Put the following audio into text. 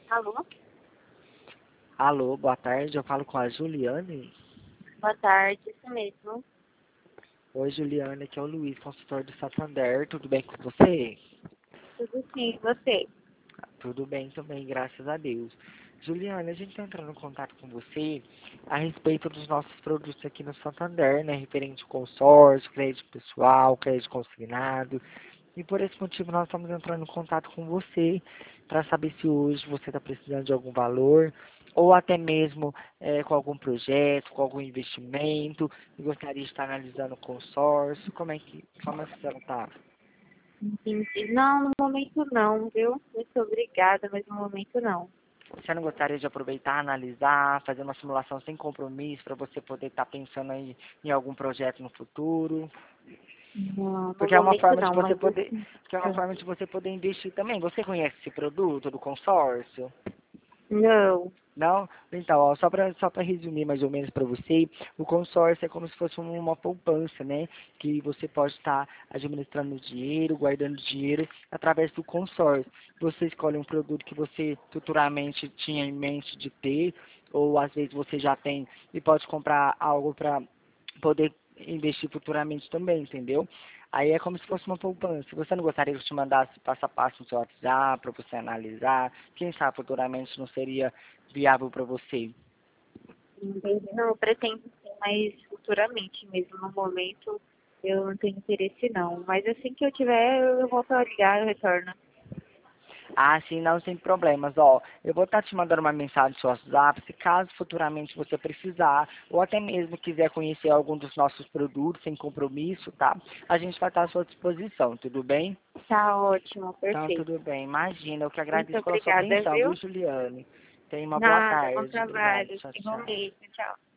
Alô? Alô, boa tarde. Eu falo com a Juliane. Boa tarde, isso mesmo. Oi, Juliane, aqui é o Luiz, consultor do Santander. Tudo bem com você? Tudo sim, e você? Tudo bem também, graças a Deus. Juliane, a gente está entrando em contato com você a respeito dos nossos produtos aqui no Santander, né? Referente ao consórcio, crédito pessoal, crédito consignado. E por esse motivo nós estamos entrando em contato com você para saber se hoje você está precisando de algum valor ou até mesmo com algum projeto, com algum investimento e gostaria de estar analisando o consórcio. Como é que você está? Entendi. Não, no momento não, viu? Muito obrigada, mas no momento não. Você não gostaria de aproveitar, analisar, fazer uma simulação sem compromisso para você poder estar pensando aí em algum projeto no futuro? Não, no Porque é uma momento forma de não, você mas poder, assim. porque é uma forma de você poder investir também. Você conhece esse produto do consórcio? Não. Não? Então, ó, só para resumir mais ou menos para você, o consórcio é como se fosse uma poupança, né? Que você pode estar administrando dinheiro, guardando dinheiro através do consórcio. Você escolhe um produto que você futuramente tinha em mente de ter, ou às vezes você já tem e pode comprar algo para poder investir futuramente também, entendeu? Aí é como se fosse uma poupança. Você não gostaria que eu te mandasse passo a passo no seu WhatsApp para você analisar? Quem sabe futuramente não seria viável para você? Entendi. Não, eu pretendo sim, mas futuramente mesmo. No momento eu não tenho interesse não. Mas assim que eu tiver, eu volto a ligar, eu retorno. Ah, sim, não, sem problemas. Ó, eu vou estar te mandando uma mensagem no seu WhatsApp, se caso futuramente você precisar, ou até mesmo quiser conhecer algum dos nossos produtos sem compromisso, tá? A gente vai estar à sua disposição, tudo bem? Tá ótimo, Então, perfeito. tudo bem. Imagina, eu que Muito agradeço pela sua obrigada, atenção, viu, viu? Juliane? Tenha uma boa Nada, bom tarde. Obrigado. trabalho. Tchau, tchau. Igualmente, tchau.